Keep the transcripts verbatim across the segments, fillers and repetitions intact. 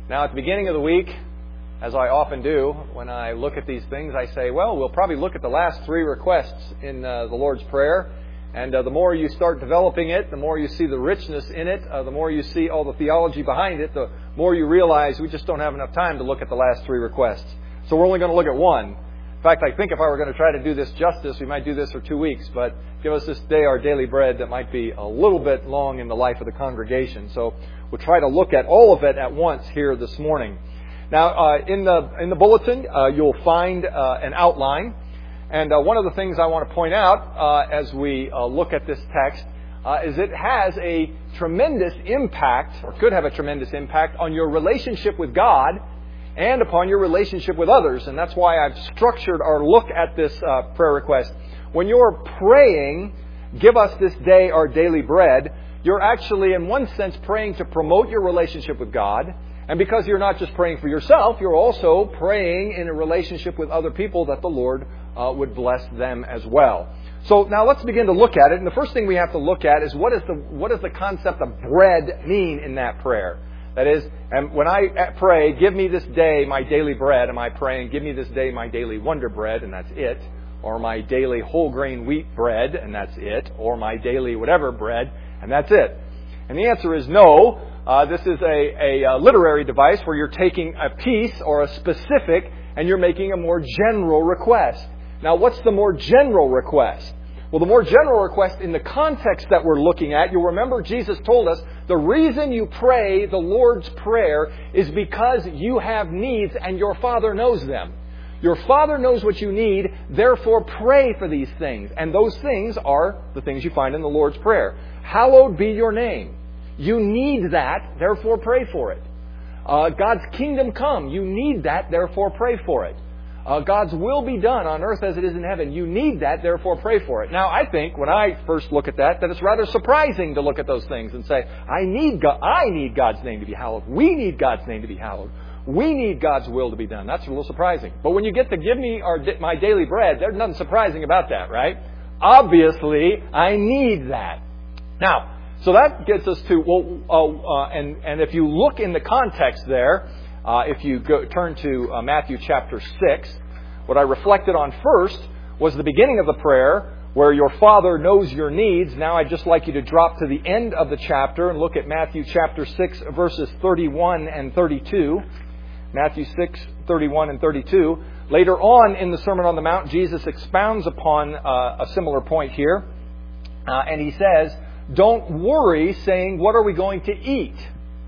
Now, at the beginning of the week, as I often do, when I look at these things, I say, well, we'll probably look at the last three requests in uh, the Lord's Prayer. And uh, the more you start developing it, the more you see the richness in it, uh, the more you see all the theology behind it, the more you realize we just don't have enough time to look at the last three requests. So we're only going to look at one. In fact, I think if I were going to try to do this justice, we might do this for two weeks. But give us this day our daily bread that might be a little bit long in the life of the congregation. So we'll try to look at all of it at once here this morning. Now, uh, in the in the bulletin, uh, you'll find uh, an outline. And uh, one of the things I want to point out uh, as we uh, look at this text uh, is it has a tremendous impact, or could have a tremendous impact, on your relationship with God and upon your relationship with others. And that's why I've structured our look at this uh, prayer request. When you're praying, give us this day our daily bread, you're actually, in one sense, praying to promote your relationship with God. And because you're not just praying for yourself, you're also praying in a relationship with other people that the Lord uh, would bless them as well. So now let's begin to look at it. And the first thing we have to look at is what is the what does the concept of bread mean in that prayer? That is, and when I pray, give me this day my daily bread, am I praying, give me this day my daily Wonder Bread, and that's it? Or my daily whole grain wheat bread, and that's it? Or my daily whatever bread, and that's it? And the answer is no. Uh, this is a, a, a literary device where you're taking a piece or a specific and you're making a more general request. Now, what's the more general request? Well, the more general request in the context that we're looking at, you'll remember Jesus told us the reason you pray the Lord's Prayer is because you have needs and your Father knows them. Your Father knows what you need, therefore pray for these things. And those things are the things you find in the Lord's Prayer. Hallowed be your name. You need that, therefore pray for it. Uh, God's kingdom come. You need that, therefore pray for it. Uh, God's will be done on earth as it is in heaven. You need that, therefore pray for it. Now, I think when I first look at that, that it's rather surprising to look at those things and say, I need God, I need God's name to be hallowed. We need God's name to be hallowed. We need God's will to be done. That's a little surprising. But when you get to give me our, my daily bread, there's nothing surprising about that, right? Obviously, I need that. Now, so that gets us to, well, uh, uh, and, and if you look in the context there, uh, if you go, turn to uh, Matthew chapter six, what I reflected on first was the beginning of the prayer where your Father knows your needs. Now I'd just like you to drop to the end of the chapter and look at Matthew chapter six, verses thirty-one and thirty-two. Matthew six, thirty-one and thirty-two. Later on in the Sermon on the Mount, Jesus expounds upon uh, a similar point here. Uh, and he says, don't worry saying, what are we going to eat?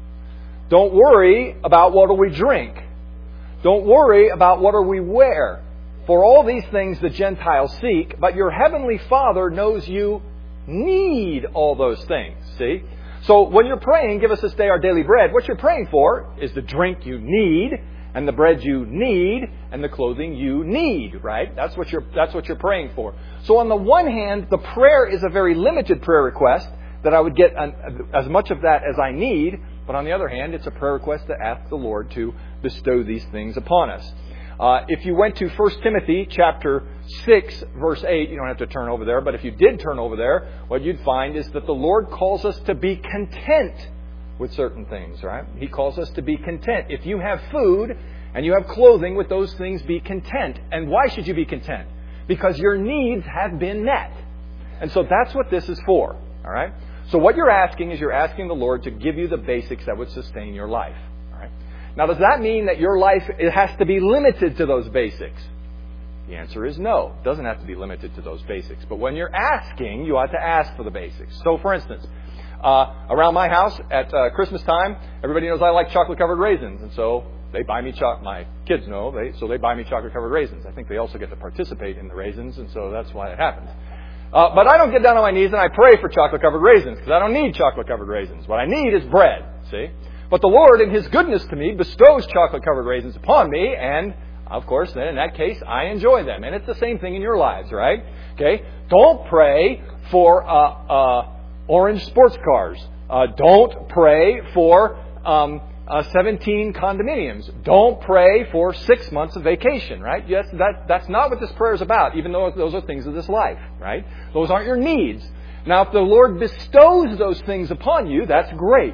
Don't worry about what do we drink. Don't worry about what do we wear. For all these things the Gentiles seek, but your heavenly Father knows you need all those things. See? So when you're praying, give us this day our daily bread, what you're praying for is the drink you need, and the bread you need, and the clothing you need, right? That's what you're that's what you're praying for. So on the one hand, the prayer is a very limited prayer request, that I would get an, as much of that as I need. But on the other hand, it's a prayer request to ask the Lord to bestow these things upon us. Uh, if you went to First Timothy chapter six, verse eight, you don't have to turn over there, but if you did turn over there, what you'd find is that the Lord calls us to be content with certain things, right? He calls us to be content. If you have food and you have clothing, with those things be content. And why should you be content? Because your needs have been met. And so that's what this is for, all right? So what you're asking is you're asking the Lord to give you the basics that would sustain your life, all right? Now, does that mean that your life it has to be limited to those basics? The answer is no. It doesn't have to be limited to those basics. But when you're asking, you ought to ask for the basics. So, for instance, uh, around my house at uh, Christmas time, everybody knows I like chocolate-covered raisins. And so they buy me chocolate. My kids know, they so they buy me chocolate-covered raisins. I think they also get to participate in the raisins, and so that's why it happens. Uh, but I don't get down on my knees and I pray for chocolate-covered raisins, because I don't need chocolate-covered raisins. What I need is bread, see? But the Lord, in His goodness to me, bestows chocolate-covered raisins upon me, and of course, then in that case, I enjoy them. And it's the same thing in your lives, right? Okay? Don't pray for uh, uh, orange sports cars. Uh, don't pray for um, uh, seventeen condominiums. Don't pray for six months of vacation, right? Yes, that, that's not what this prayer is about, even though those are things of this life, right? Those aren't your needs. Now, if the Lord bestows those things upon you, that's great,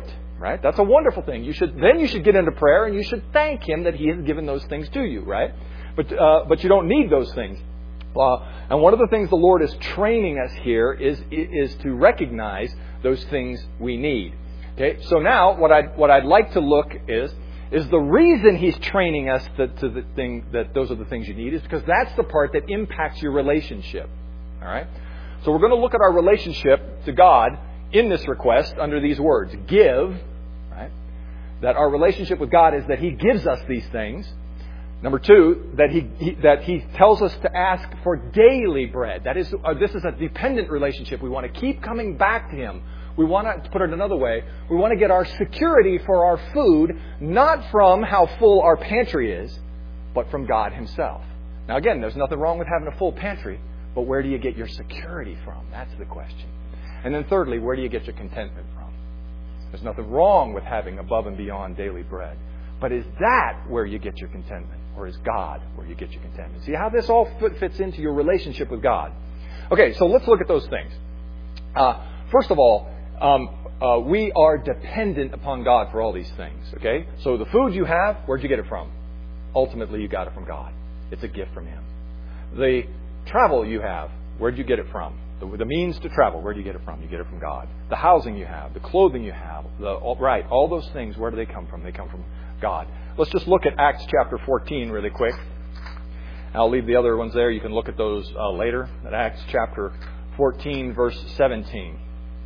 right? That's a wonderful thing. You should then you should get into prayer and you should thank Him that He has given those things to you, right? But uh, but you don't need those things. Uh, and one of the things the Lord is training us here is is to recognize those things we need. Okay, so now what I what I'd like to look is is the reason He's training us that to the thing that those are the things you need is because that's the part that impacts your relationship. All right, so we're going to look at our relationship to God in this request under these words: give. Right, that our relationship with God is that He gives us these things. Number two, that he, he that He tells us to ask for daily bread. That is, uh, this is a dependent relationship. We want to keep coming back to Him. We want to, to put it another way, we want to get our security for our food not from how full our pantry is, but from God Himself. Now again, there's nothing wrong with having a full pantry, but where do you get your security from? That's the question. And then thirdly, where do you get your contentment from? There's nothing wrong with having above and beyond daily bread. But is that where you get your contentment? Or is God where you get your contentment? See how this all fits into your relationship with God. Okay, so let's look at those things. Uh, first of all, um, uh, we are dependent upon God for all these things. Okay, so the food you have, where'd you get it from? Ultimately, you got it from God. It's a gift from Him. The travel you have, where'd you get it from? The, the means to travel, where do you get it from? You get it from God. The housing you have, the clothing you have, the all, right, all those things, where do they come from? They come from God. Let's just look at Acts chapter fourteen really quick. I'll leave the other ones there. You can look at those uh, later. At Acts chapter fourteen, verse seventeen.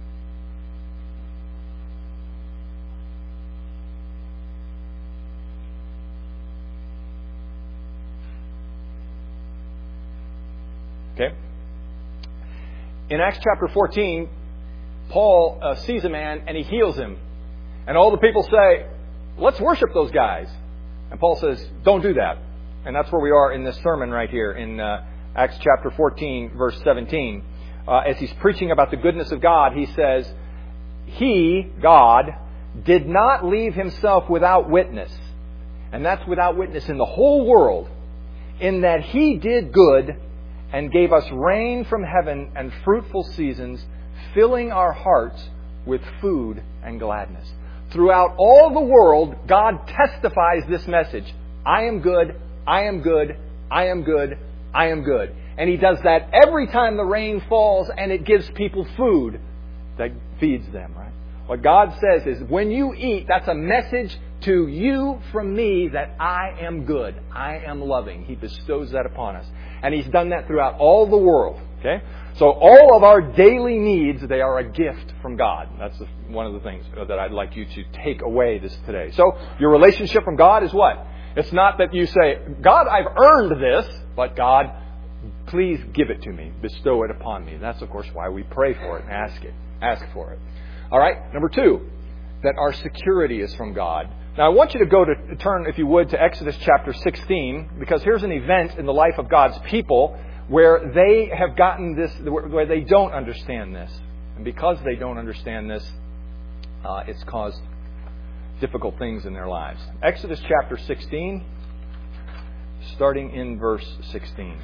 Okay. In Acts chapter fourteen, Paul uh, sees a man and he heals him. And all the people say, let's worship those guys. And Paul says, don't do that. And that's where we are in this sermon right here in uh, Acts chapter fourteen, verse seventeen. Uh, as he's preaching about the goodness of God, he says, He, God, did not leave Himself without witness. And that's without witness in the whole world. In that He did good and gave us rain from heaven and fruitful seasons, filling our hearts with food and gladness. Throughout all the world, God testifies this message. I am good, I am good, I am good, I am good. And He does that every time the rain falls and it gives people food that feeds them, right? What God says is, when you eat, that's a message to you from me that I am good, I am loving. He bestows that upon us. And He's done that throughout all the world. Okay? So all of our daily needs, they are a gift from God. That's the, one of the things that I'd like you to take away this today. So your relationship from God is what? It's not that you say, God, I've earned this, but God, please give it to me. Bestow it upon me. And that's, of course, why we pray for it and ask it. Ask for it. All right? Number two, that our security is from God. Now, I want you to go to turn, if you would, to Exodus chapter sixteen, because here's an event in the life of God's people where they have gotten this, where they don't understand this. And because they don't understand this, uh, it's caused difficult things in their lives. Exodus chapter sixteen, starting in verse sixteen.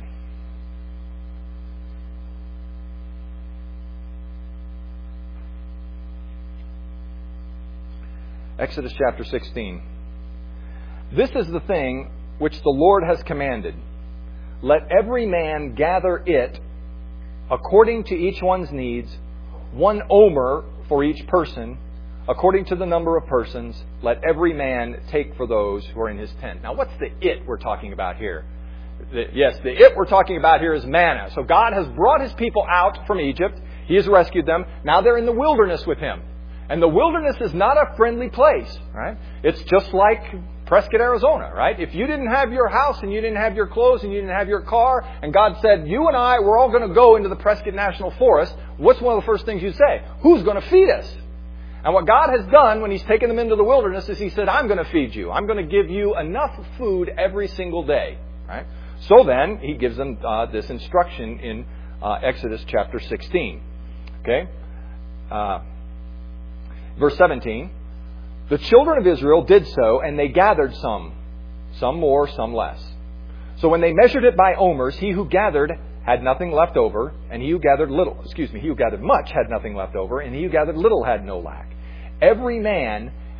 Exodus chapter sixteen. This is the thing which the Lord has commanded. Let every man gather it according to each one's needs, one omer for each person, according to the number of persons. Let every man take for those who are in his tent. Now, what's the it we're talking about here? The, yes, the it we're talking about here is manna. So God has brought His people out from Egypt. He has rescued them. Now they're in the wilderness with Him. And the wilderness is not a friendly place, right? It's just like Prescott, Arizona, right? If you didn't have your house and you didn't have your clothes and you didn't have your car, and God said, you and I, we're all going to go into the Prescott National Forest, what's one of the first things you'd say? Who's going to feed us? And what God has done when He's taken them into the wilderness is He said, I'm going to feed you. I'm going to give you enough food every single day, right? So then, He gives them uh, this instruction in uh, Exodus chapter sixteen. Okay? Uh, verse seventeen. The children of Israel did so, and they gathered some, some more, some less. So when they measured it by omers, he who gathered had nothing left over, and he who gathered little, excuse me, he who gathered much had nothing left over, and he who gathered little had no lack. Every man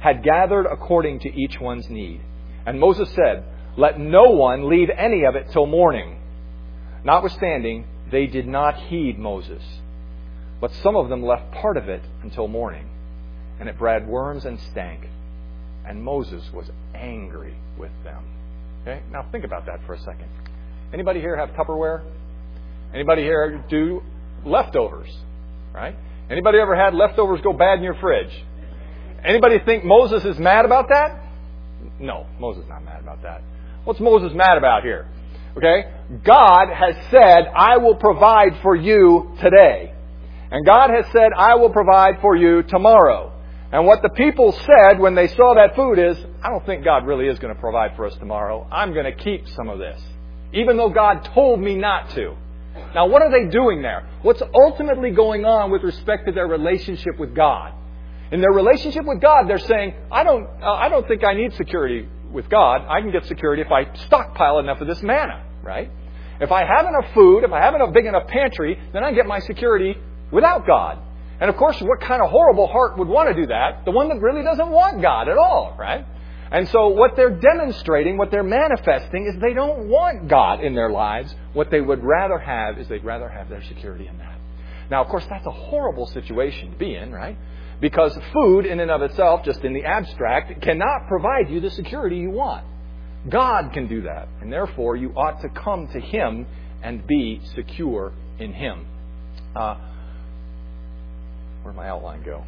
had gathered according to each one's need. And Moses said, let no one leave any of it till morning. Notwithstanding, they did not heed Moses. But some of them left part of it until morning. And it bred worms and stank. And Moses was angry with them. Okay? Now think about that for a second. Anybody here have Tupperware? Anybody here do leftovers? Right? Anybody ever had leftovers go bad in your fridge? Anybody think Moses is mad about that? No, Moses is not mad about that. What's Moses mad about here? Okay? God has said, I will provide for you today. And God has said, I will provide for you tomorrow. And what the people said when they saw that food is, I don't think God really is going to provide for us tomorrow. I'm going to keep some of this. Even though God told me not to. Now, what are they doing there? What's ultimately going on with respect to their relationship with God? In their relationship with God, they're saying, I don't, uh, I don't think I need security with God. I can get security if I stockpile enough of this manna, right? If I have enough food, if I have enough big enough pantry, then I get my security without God. And of course, what kind of horrible heart would want to do that? The one that really doesn't want God at all, right? And so what they're demonstrating, what they're manifesting is they don't want God in their lives. What they would rather have is they'd rather have their security in that. Now, of course, that's a horrible situation to be in, right? Because food in and of itself, just in the abstract, cannot provide you the security you want. God can do that. And therefore, you ought to come to Him and be secure in Him. Uh, where'd my outline go?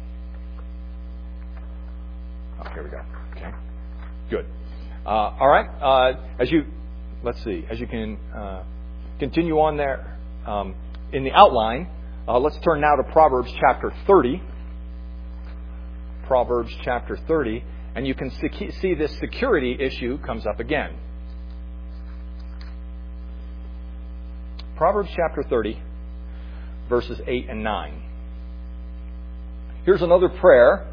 Oh, here we go. Okay. Good. Uh, all right. Uh, as you, let's see, as you can uh, continue on there um, in the outline, uh, let's turn now to Proverbs chapter thirty. Proverbs chapter thirty, and you can see this security issue comes up again. Proverbs chapter thirty, verses eight and nine. Here's another prayer.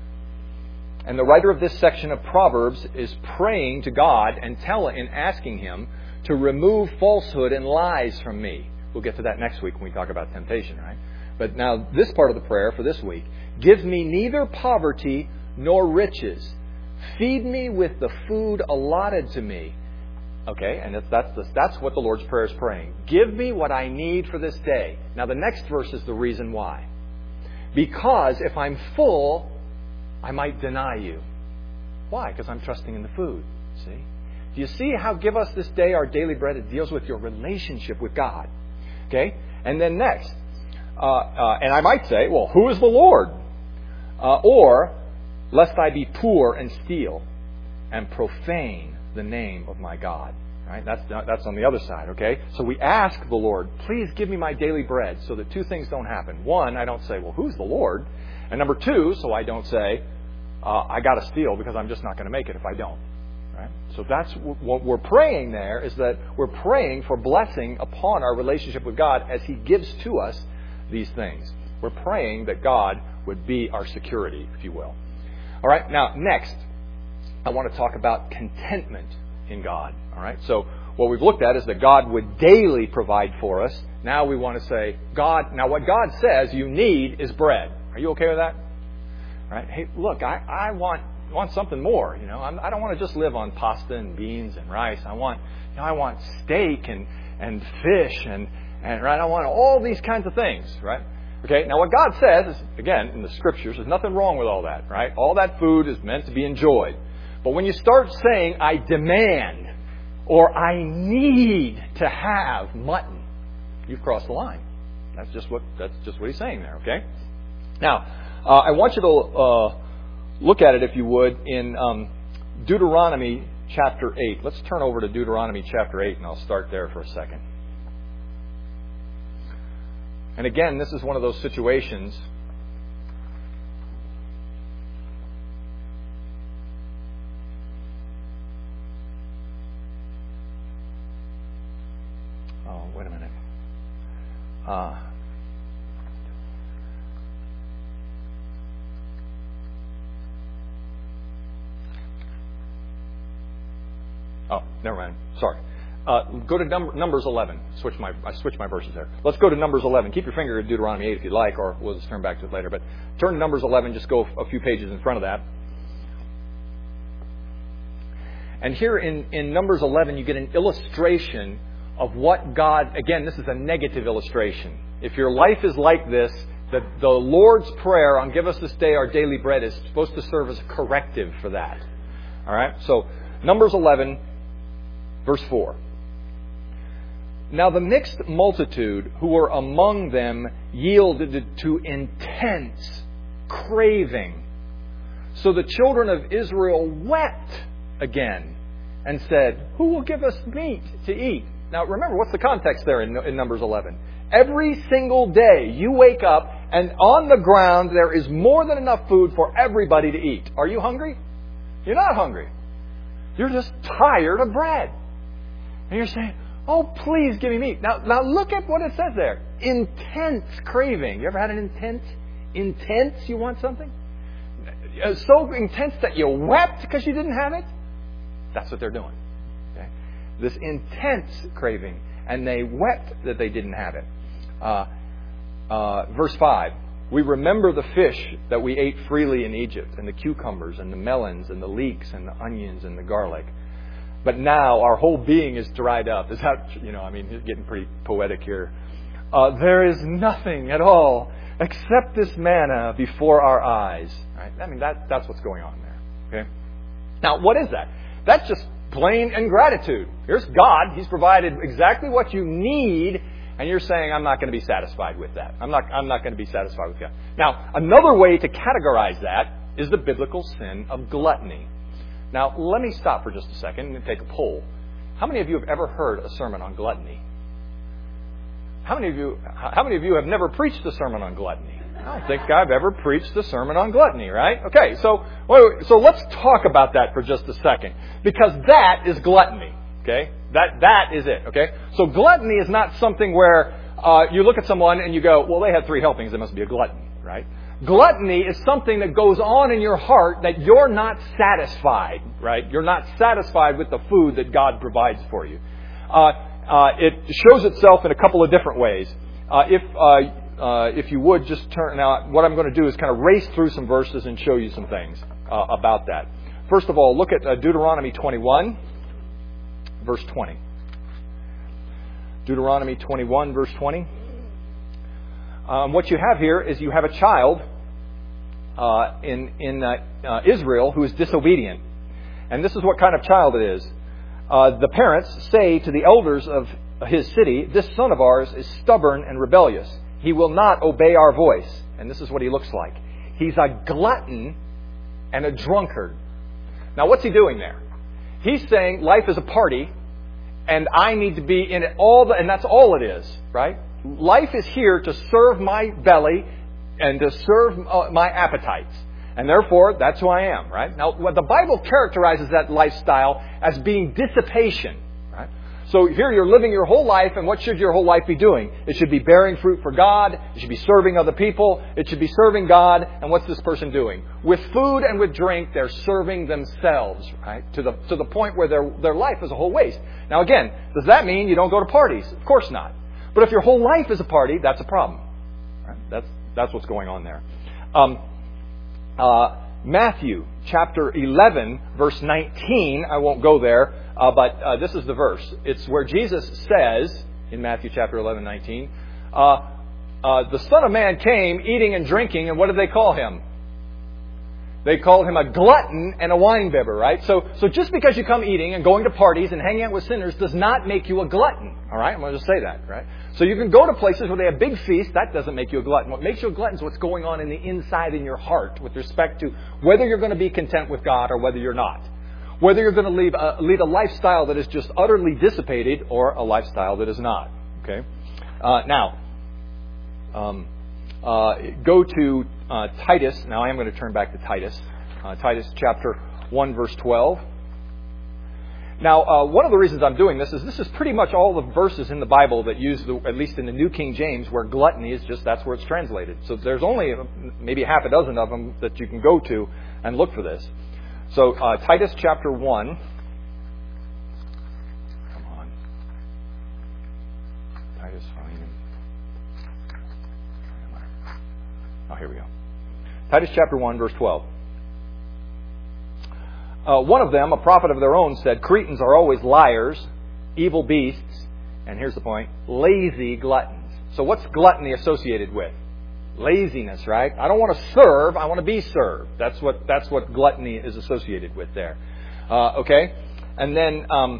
And the writer of this section of Proverbs is praying to God and telling and asking Him to remove falsehood and lies from me. We'll get to that next week when we talk about temptation, right? But now this part of the prayer for this week. Give me neither poverty nor riches. Feed me with the food allotted to me. Okay, and that's, that's, the, that's what the Lord's Prayer is praying. Give me what I need for this day. Now the next verse is the reason why. Because if I'm full, I might deny you. Why? Because I'm trusting in the food. See? Do you see how give us this day our daily bread? It deals with your relationship with God. Okay? And then next. Uh, uh, and I might say, well, who is the Lord? Uh, or, lest I be poor and steal and profane the name of my God. Right? That's, that's on the other side. Okay? So we ask the Lord, please give me my daily bread so that two things don't happen. One, I don't say, well, who's the Lord? And number two, so I don't say, uh, I got to steal because I'm just not going to make it if I don't. Right? So that's what we're praying there is that we're praying for blessing upon our relationship with God as He gives to us these things. We're praying that God would be our security, if you will. All right. Now, next, I want to talk about contentment in God. All right. So what we've looked at is that God would daily provide for us. Now we want to say, God, now what God says you need is bread. Are you okay with that? Right? Hey, look, I, I want want something more. You know, I'm, I don't want to just live on pasta and beans and rice. I want, you know, I want steak and and fish and and right. I want all these kinds of things. Right? Okay. Now, what God says is, again, in the Scriptures, there's nothing wrong with all that. Right? All that food is meant to be enjoyed. But when you start saying, "I demand," or "I need to have mutton," you've crossed the line. That's just what that's just what He's saying there. Okay. Now, uh, I want you to uh, look at it, if you would, in um, Deuteronomy chapter eight. Let's turn over to Deuteronomy chapter eight, and I'll start there for a second. And again, this is one of those situations Oh, wait a minute. Uh, Oh, never mind. Sorry. Uh, go to number, Numbers eleven. Switch my I switched my verses there. Let's go to Numbers eleven. Keep your finger at Deuteronomy eight if you'd like, or we'll just turn back to it later. But turn to Numbers eleven. Just go a few pages in front of that. And here in, in Numbers eleven, you get an illustration of what God, again, this is a negative illustration. If your life is like this, the, the Lord's Prayer on give us this day our daily bread is supposed to serve as a corrective for that. All right? So, Numbers eleven, verse four. Now the mixed multitude who were among them yielded to intense craving. So the children of Israel wept again and said, who will give us meat to eat? Now remember, what's the context there in, in Numbers eleven? Every single day you wake up and on the ground there is more than enough food for everybody to eat. Are you hungry? You're not hungry. You're just tired of bread. And you're saying, oh, please give me meat. Now, now look at what it says there. Intense craving. You ever had an intense, intense you want something? So intense that you wept because you didn't have it? That's what they're doing. Okay? This intense craving. And they wept that they didn't have it. Uh, uh, verse five. We remember the fish that we ate freely in Egypt, and the cucumbers, and the melons, and the leeks, and the onions, and the garlic. But now our whole being is dried up. Is that, you know, I mean, he's getting pretty poetic here. Uh, there is nothing at all except this manna before our eyes. Right? I mean, that, that's what's going on there. Okay. Now, what is that? That's just plain ingratitude. Here's God. He's provided exactly what you need. And you're saying, I'm not going to be satisfied with that. I'm not, I'm not going to be satisfied with that. Now, another way to categorize that is the biblical sin of gluttony. Now, let me stop for just a second and take a poll. How many of you have ever heard a sermon on gluttony? How many of you, how many of you have never preached a sermon on gluttony? I don't think I've ever preached a sermon on gluttony, right? Okay, so, so let's talk about that for just a second. Because that is gluttony. Okay? That, that is it. Okay? So gluttony is not something where uh, you look at someone and you go, well, they had three helpings, they must be a glutton, right? Gluttony is something that goes on in your heart that you're not satisfied, right? You're not satisfied with the food that God provides for you. Uh, uh, it shows itself in a couple of different ways. Uh, if uh, uh, if you would just turn now, what I'm going to do is kind of race through some verses and show you some things uh, about that. First of all, look at uh, Deuteronomy twenty-one. Verse twenty. Deuteronomy twenty-one, verse twenty. Um, what you have here is you have a child uh, in in uh, uh, Israel who is disobedient, and this is what kind of child it is. Uh, the parents say to the elders of his city, "This son of ours is stubborn and rebellious. He will not obey our voice." And this is what he looks like. He's a glutton and a drunkard. Now, what's he doing there? He's saying life is a party, and I need to be in it all, the, and that's all it is, right? Life is here to serve my belly and to serve uh, my appetites. And therefore, that's who I am, right? Now, what the Bible characterizes that lifestyle as being dissipation, right? So here you're living your whole life, and what should your whole life be doing? It should be bearing fruit for God. It should be serving other people. It should be serving God. And what's this person doing? With food and with drink, they're serving themselves, right? To the to the point where their their life is a whole waste. Now again, does that mean you don't go to parties? Of course not. But if your whole life is a party, that's a problem. Right? That's that's what's going on there. Um, uh, Matthew chapter eleven, verse nineteen. I won't go there, uh, but uh, this is the verse. It's where Jesus says in Matthew chapter eleven, nineteen, uh, uh, the Son of Man came eating and drinking, and what did they call him? They called him a glutton and a winebibber, right? So, so just because you come eating and going to parties and hanging out with sinners does not make you a glutton, all right? I'm going to just say that, right? So you can go to places where they have big feasts. That doesn't make you a glutton. What makes you a glutton is what's going on in the inside in your heart with respect to whether you're going to be content with God or whether you're not. Whether you're going to lead a, lead a lifestyle that is just utterly dissipated or a lifestyle that is not, okay? Uh, now, um, uh, go to Uh, Titus. Now I am going to turn back to Titus. Uh, Titus chapter one, verse twelve. Now, uh, one of the reasons I'm doing this is this is pretty much all the verses in the Bible that use, the, at least in the New King James, where gluttony is just, that's where it's translated. So there's only maybe half a dozen of them that you can go to and look for this. So uh, Titus chapter one. Come on. Titus, Philemon. Oh, here we go. Titus chapter one, verse twelve. Uh, one of them, a prophet of their own, said, Cretans are always liars, evil beasts, and here's the point, lazy gluttons. So what's gluttony associated with? Laziness, right? I don't want to serve, I want to be served. That's what that's what gluttony is associated with there. Uh, okay? And then, um,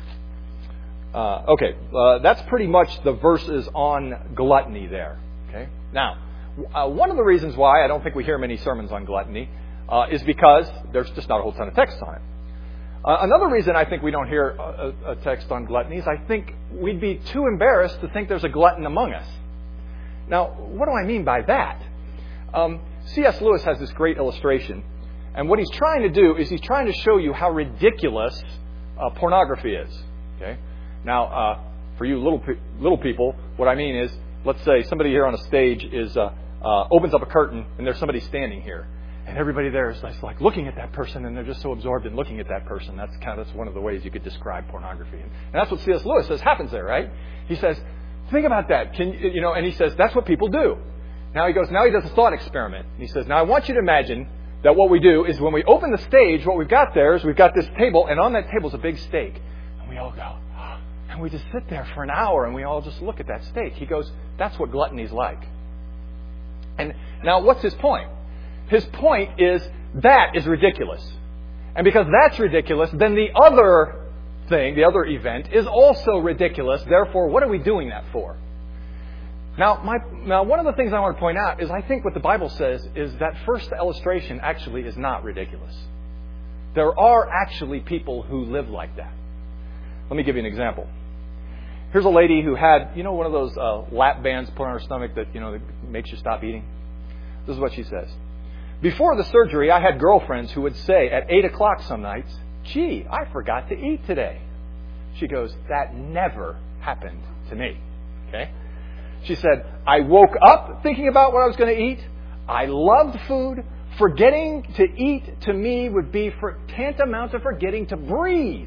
uh, okay, uh, that's pretty much the verses on gluttony there. Okay? Now, uh, one of the reasons why I don't think we hear many sermons on gluttony uh, is because there's just not a whole ton of text on it. Uh, another reason I think we don't hear a, a text on gluttony is I think we'd be too embarrassed to think there's a glutton among us. Now, what do I mean by that? Um, C S Lewis has this great illustration, and what he's trying to do is he's trying to show you how ridiculous uh, pornography is. Okay. Now, uh, for you little pe- little people, what I mean is, let's say somebody here on a stage is uh, uh, opens up a curtain, and there's somebody standing here. And everybody there is like looking at that person, and they're just so absorbed in looking at that person. That's kind of that's one of the ways you could describe pornography. And that's what C S Lewis says happens there, right? He says, think about that. Can you know? And he says that's what people do. Now he goes. Now he does a thought experiment. And he says, now I want you to imagine that what we do is when we open the stage, what we've got there is we've got this table, and on that table is a big steak, and we all go, oh, and we just sit there for an hour, and we all just look at that steak. He goes, that's what gluttony's like. And now, what's his point? His point is that is ridiculous. And because that's ridiculous, then the other thing, the other event, is also ridiculous. Therefore, what are we doing that for? Now, my, now, one of the things I want to point out is I think what the Bible says is that first illustration actually is not ridiculous. There are actually people who live like that. Let me give you an example. Here's a lady who had, you know, one of those uh, lap bands put on her stomach that, you know, that makes you stop eating. This is what she says. Before the surgery, I had girlfriends who would say at eight o'clock some nights, gee, I forgot to eat today. She goes, that never happened to me. Okay? She said, I woke up thinking about what I was going to eat. I loved food. Forgetting to eat to me would be for tantamount to forgetting to breathe.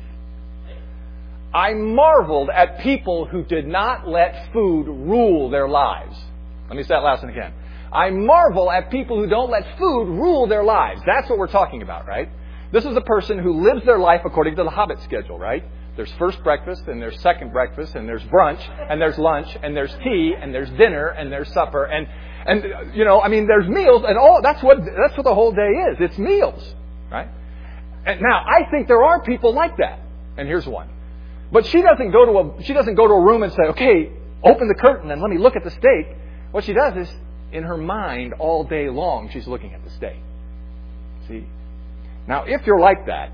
I marveled at people who did not let food rule their lives. Let me say that last one again. I marvel at people who don't let food rule their lives. That's what we're talking about, right? This is a person who lives their life according to the Hobbit schedule, right? There's first breakfast, and there's second breakfast, and there's brunch, and there's lunch, and there's tea, and there's dinner, and there's supper, and and you know, I mean, there's meals, and all that's what that's what the whole day is. It's meals, right? And now I think there are people like that, and here's one. But she doesn't go to a she doesn't go to a room and say, okay, open the curtain and let me look at the steak. What she does is, in her mind all day long, she's looking at the steak. See? Now, if you're like that,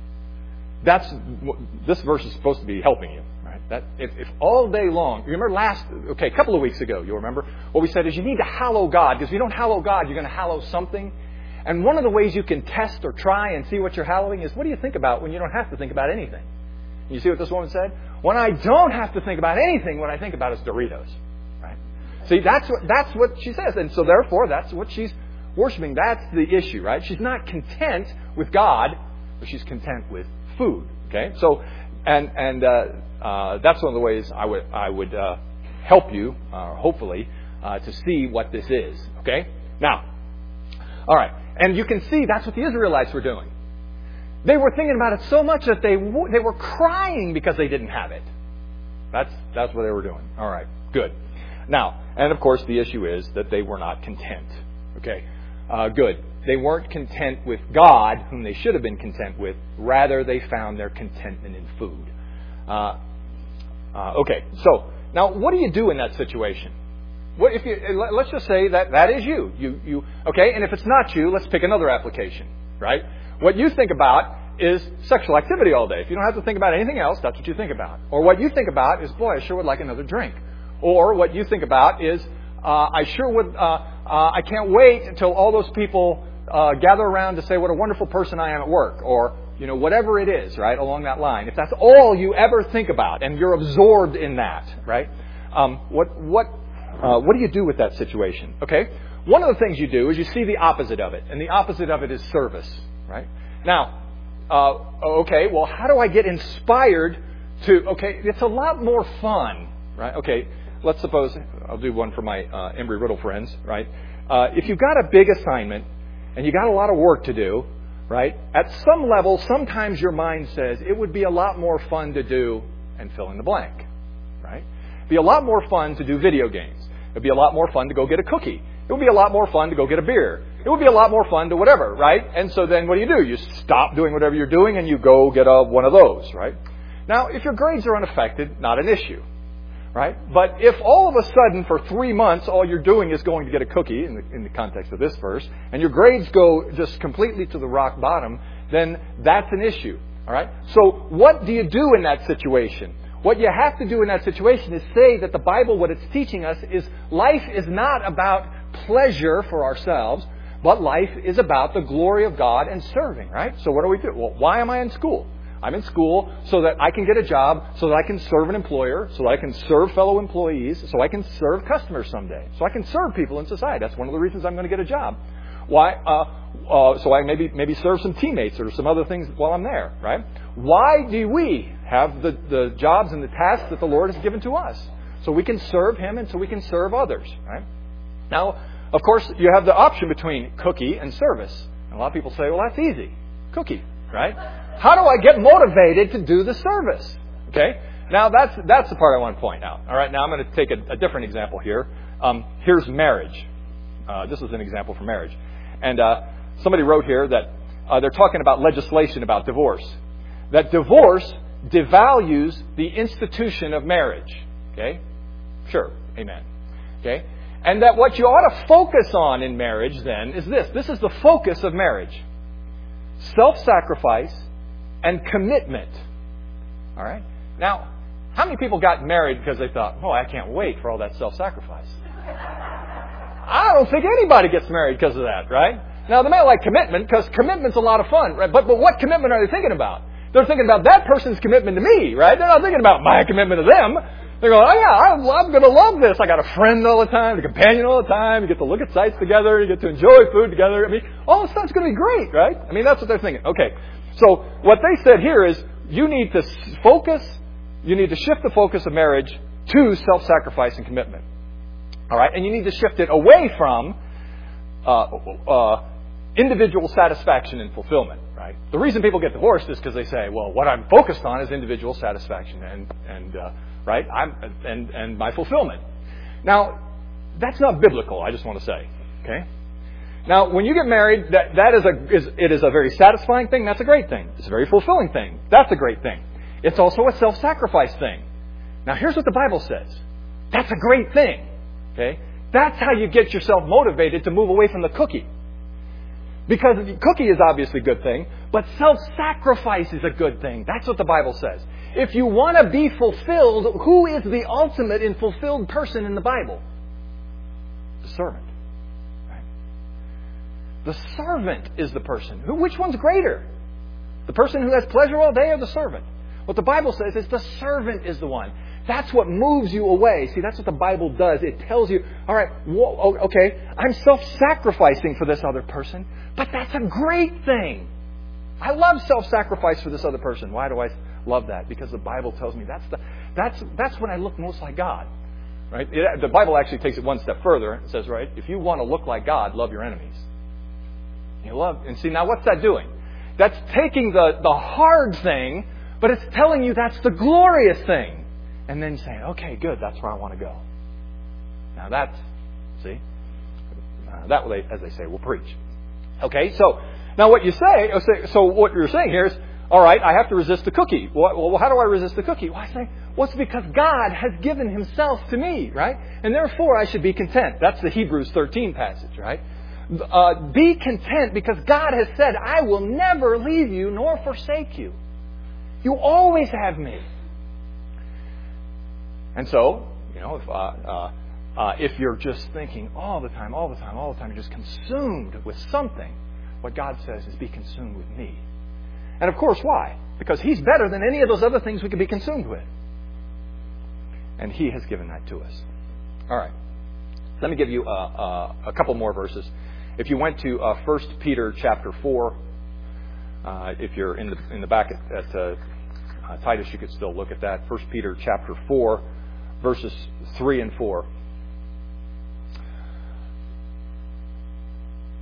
that's this verse is supposed to be helping you, right? That if, if all day long, you remember last, okay, a couple of weeks ago, you'll remember, what we said is you need to hallow God, because if you don't hallow God, you're going to hallow something. And one of the ways you can test or try and see what you're hallowing is, what do you think about when you don't have to think about anything? You see what this woman said? When I don't have to think about anything, what I think about is Doritos. Right? See, that's what that's what she says. And so therefore, that's what she's worshiping. That's the issue, right? She's not content with God, but she's content with food. Okay? So, and and uh, uh, that's one of the ways I would I would uh, help you, uh, hopefully, uh, to see what this is. Okay? Now, all right. And you can see that's what the Israelites were doing. They were thinking about it so much that they w- they were crying because they didn't have it. That's that's what they were doing. All right, good. Now, and of course, the issue is that they were not content. Okay, uh, good. They weren't content with God, whom they should have been content with. Rather, they found their contentment in food. Uh, uh, okay, so now what do you do in that situation? What if you? Let's just say that that is you. You you okay? And if it's not you, let's pick another application. Right? What you think about is sexual activity all day. If you don't have to think about anything else, that's what you think about. Or what you think about is, boy, I sure would like another drink. Or what you think about is, uh, I sure would, uh, uh, I can't wait until all those people uh, gather around to say what a wonderful person I am at work. Or, you know, whatever it is, right, along that line. If that's all you ever think about and you're absorbed in that, right, um, what, what, uh, what do you do with that situation? Okay? One of the things you do is you see the opposite of it. And the opposite of it is service. Right? Now, uh, okay, well, how do I get inspired to, okay, it's a lot more fun, right? Okay, let's suppose, I'll do one for my uh, Embry Riddle friends, right? Uh, if you've got a big assignment and you got a lot of work to do, right? At some level, sometimes your mind says it would be a lot more fun to do and fill in the blank, right? It'd be a lot more fun to do video games. It'd be a lot more fun to go get a cookie. It would be a lot more fun to go get a beer. It would be a lot more fun to whatever, right? And so then what do you do? You stop doing whatever you're doing and you go get a, one of those, right? Now, if your grades are unaffected, not an issue, right? But if all of a sudden for three months all you're doing is going to get a cookie, in the, in the context of this verse, and your grades go just completely to the rock bottom, then that's an issue, all right? So what do you do in that situation? What you have to do in that situation is say that the Bible, what it's teaching us, is life is not about pleasure for ourselves, but life is about the glory of God and serving, right? So what do we do? Well, why am I in school? I'm in school so that I can get a job, so that I can serve an employer, so that I can serve fellow employees, so I can serve customers someday, so I can serve people in society. That's one of the reasons I'm going to get a job. Why? Uh, uh, so I maybe maybe serve some teammates or some other things while I'm there, right? Why do we have the, the jobs and the tasks that the Lord has given to us? So we can serve Him and so we can serve others, right? Now, of course, you have the option between cookie and service. And a lot of people say, well, that's easy. Cookie, right? How do I get motivated to do the service? Okay? Now, that's that's the part I want to point out. All right, now I'm going to take a, a different example here. Um, here's marriage. Uh, this is an example for marriage. And uh, somebody wrote here that uh, they're talking about legislation about divorce. That divorce devalues the institution of marriage. Okay? Sure. Amen. Okay? And that what you ought to focus on in marriage then is this. This is the focus of marriage. Self-sacrifice and commitment. All right? Now, how many people got married because they thought, oh, I can't wait for all that self-sacrifice? I don't think anybody gets married because of that, right? Now, they might like commitment because commitment's a lot of fun, right? But, but what commitment are they thinking about? They're thinking about that person's commitment to me, right? They're not thinking about my commitment to them. They're going, oh, yeah, I'm, I'm going to love this. I got a friend all the time, a companion all the time. You get to look at sights together. You get to enjoy food together. I mean, all this stuff's going to be great, right? I mean, that's what they're thinking. Okay, so what they said here is you need to focus, you need to shift the focus of marriage to self-sacrifice and commitment. All right, and you need to shift it away from uh, uh, individual satisfaction and fulfillment. Right. The reason people get divorced is because they say, "Well, what I'm focused on is individual satisfaction and and uh, right, I'm and and my fulfillment." Now, that's not biblical. I just want to say, okay. Now, when you get married, that that is a is it is a very satisfying thing. That's a great thing. It's a very fulfilling thing. That's a great thing. It's also a self-sacrifice thing. Now, here's what the Bible says. That's a great thing. Okay? That's how you get yourself motivated to move away from the cookie. Because the cookie is obviously a good thing, but self-sacrifice is a good thing. That's what the Bible says. If you want to be fulfilled, who is the ultimate and fulfilled person in the Bible? The servant. Right? The servant is the person. Who? Which one's greater? The person who has pleasure all day or the servant? What the Bible says is the servant is the one. That's what moves you away. See, that's what the Bible does. It tells you, all right, whoa, okay, I'm self-sacrificing for this other person, but that's a great thing. I love self-sacrifice for this other person. Why do I love that? Because the Bible tells me that's the that's that's when I look most like God. Right? It, the Bible actually takes it one step further. It says, right, if you want to look like God, love your enemies. You love, and see, now what's that doing? That's taking the, the hard thing, but it's telling you that's the glorious thing. And then saying, okay, good, that's where I want to go. Now that's, see, uh, that way, as they say, will preach. Okay, so now what you say, so what you're saying here is, all right, I have to resist the cookie. Well, how do I resist the cookie? Well, I say, well, it's because God has given Himself to me, right? And therefore I should be content. That's the Hebrews thirteen passage, right? Uh, be content because God has said, I will never leave you nor forsake you. You always have me. And so, you know, if, uh, uh, uh, if you're just thinking all the time, all the time, all the time, you're just consumed with something, what God says is be consumed with me. And of course, why? Because He's better than any of those other things we could be consumed with. And He has given that to us. All right. Let me give you uh, uh, a couple more verses. If you went to uh, First Peter chapter four, uh, if you're in the in the back at, at uh, uh, Titus, you could still look at that. First Peter chapter four. Verses three and four.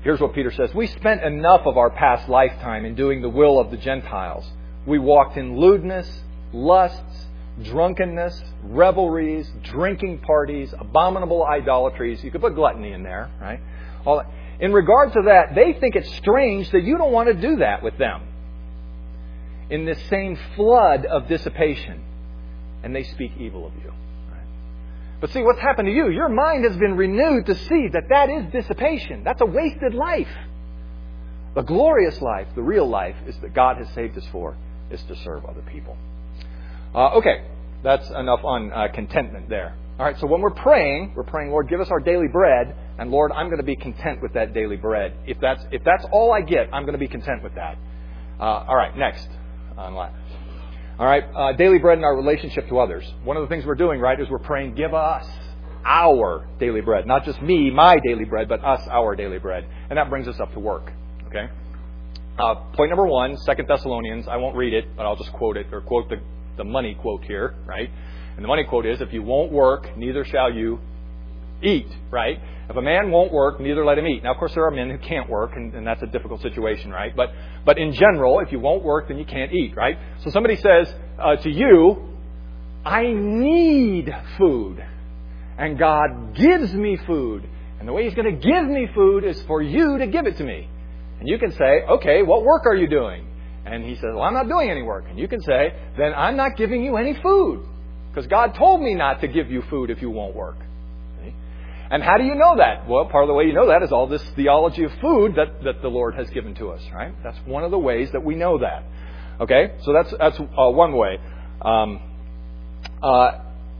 Here's what Peter says. We spent enough of our past lifetime in doing the will of the Gentiles. We walked in lewdness, lusts, drunkenness, revelries, drinking parties, abominable idolatries. You could put gluttony in there, right? All that. In regard to that, they think it's strange that you don't want to do that with them. In this same flood of dissipation. And they speak evil of you. Right? But see, what's happened to you? Your mind has been renewed to see that that is dissipation. That's a wasted life. The glorious life, the real life, is that God has saved us for, is to serve other people. Uh, okay, that's enough on uh, contentment there. All right, so when we're praying, we're praying, Lord, give us our daily bread, and Lord, I'm going to be content with that daily bread. If that's if that's all I get, I'm going to be content with that. Uh, all right, next. All right, uh, daily bread in our relationship to others. One of the things we're doing, right, is we're praying, give us our daily bread. Not just me, my daily bread, but us, our daily bread. And that brings us up to work. Okay? Uh, point number one, Second Thessalonians. I won't read it, but I'll just quote it, or quote the, the money quote here, right? And the money quote is, if you won't work, neither shall you eat, right? If a man won't work, neither let him eat. Now, of course, there are men who can't work, and, and that's a difficult situation, right? But but in general, if you won't work, then you can't eat, right? So somebody says uh, to you, I need food, and God gives me food. And the way He's going to give me food is for you to give it to me. And you can say, okay, what work are you doing? And He says, well, I'm not doing any work. And you can say, then I'm not giving you any food, because God told me not to give you food if you won't work. And how do you know that? Well, part of the way you know that is all this theology of food that, that the Lord has given to us, right? That's one of the ways that we know that. Okay? So that's that's uh, one way. Um, uh, uh,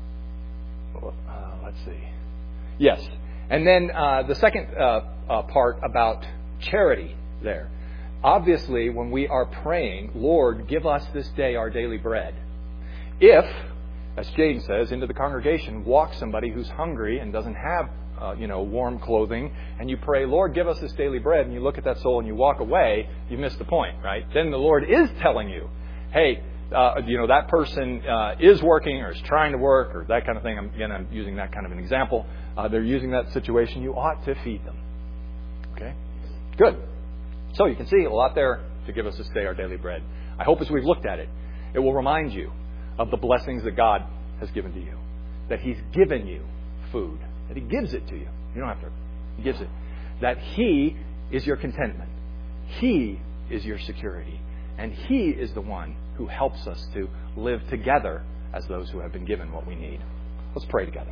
let's see. Yes. And then uh, the second uh, uh, part about charity there. Obviously, when we are praying, Lord, give us this day our daily bread. If, as Jane says, into the congregation walks somebody who's hungry and doesn't have, uh, you know, warm clothing, and you pray, Lord, give us this daily bread, and you look at that soul and you walk away, you miss the point, right? Then the Lord is telling you, hey, uh, you know, that person uh, is working or is trying to work or that kind of thing. I'm, again, I'm using that kind of an example. Uh, they're using that situation. You ought to feed them. Okay? Good. So you can see a lot there to give us this day our daily bread. I hope as we've looked at it, it will remind you of the blessings that God has given to you. That He's given you food. That He gives it to you. You don't have to. He gives it. That He is your contentment. He is your security. And He is the one who helps us to live together as those who have been given what we need. Let's pray together.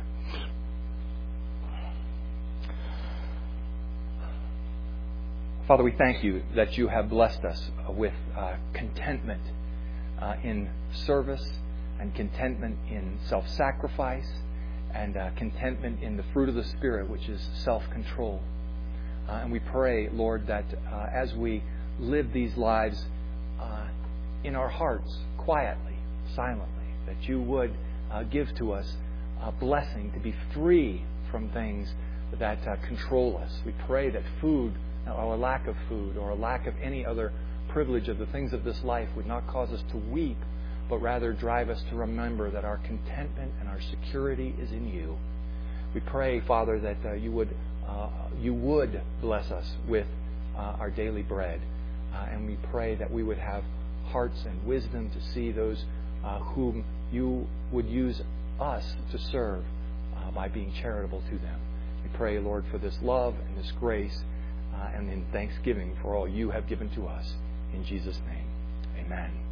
Father, we thank You that You have blessed us with uh, contentment uh, in service, and contentment in self-sacrifice, and uh, contentment in the fruit of the Spirit, which is self-control. Uh, and we pray, Lord, that uh, as we live these lives uh, in our hearts, quietly, silently, that You would uh, give to us a blessing to be free from things that uh, control us. We pray that food, or a lack of food, or a lack of any other privilege of the things of this life would not cause us to weep, but rather drive us to remember that our contentment and our security is in You. We pray, Father, that uh, You would uh, You would bless us with uh, our daily bread, uh, and we pray that we would have hearts and wisdom to see those uh, whom You would use us to serve uh, by being charitable to them. We pray, Lord, for this love and this grace, uh, and in thanksgiving for all You have given to us. In Jesus' name, amen.